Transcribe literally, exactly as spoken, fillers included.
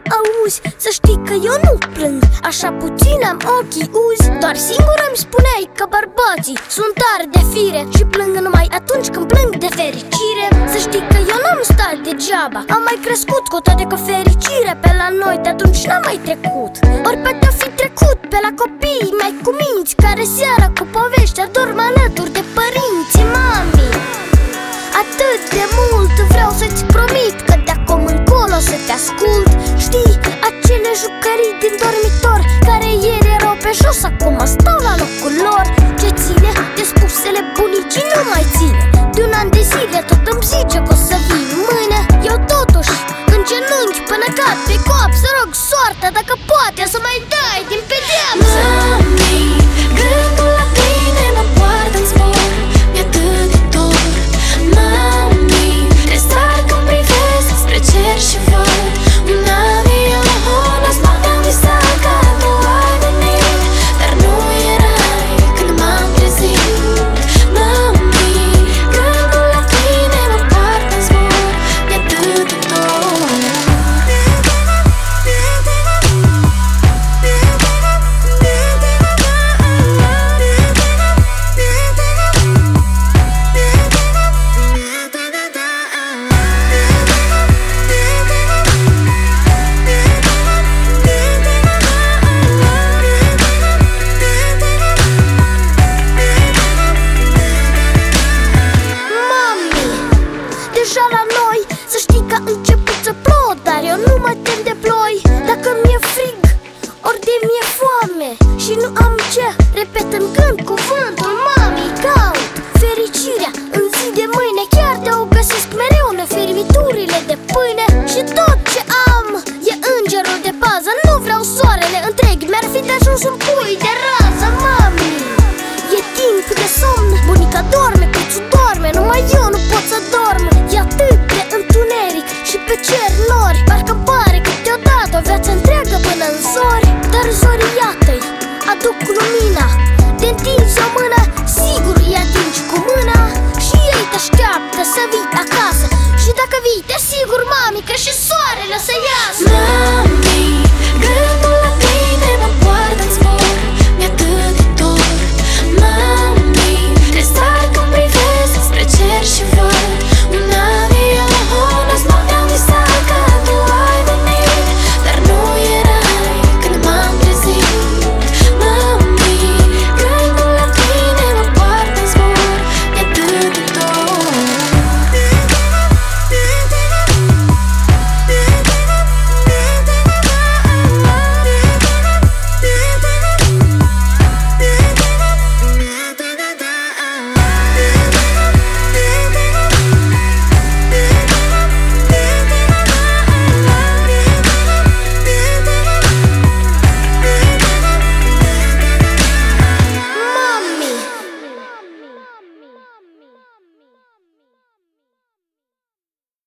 auzi, să știi că eu nu plâng, așa puțin am ochii uzi. Doar singur îmi spuneai că bărbații sunt tari de fire și plâng numai atunci când plâng de fericire. Să știi că eu n-am stat degeaba, am mai crescut, cu toate că fericire pe la noi de atunci n-a mai trecut. Ori pe te-o fi trecut pe la copii mai cu minți, care seara cu povești adorm alături de părinți. Mami, atât de mult vreau să-ți promit că de acum încolo să te ascult. Știi, acele jucării din dormitor care ieri erau pe jos, acum stau la locul lor. Ce ține de spusele bunicii nu mai ține. De un an de zile tot îmi zice că o să vin mâine. Eu totuși în genunchi până cad pe cop să rog soarta dacă poate să mai dai din pedeapsă. Mami,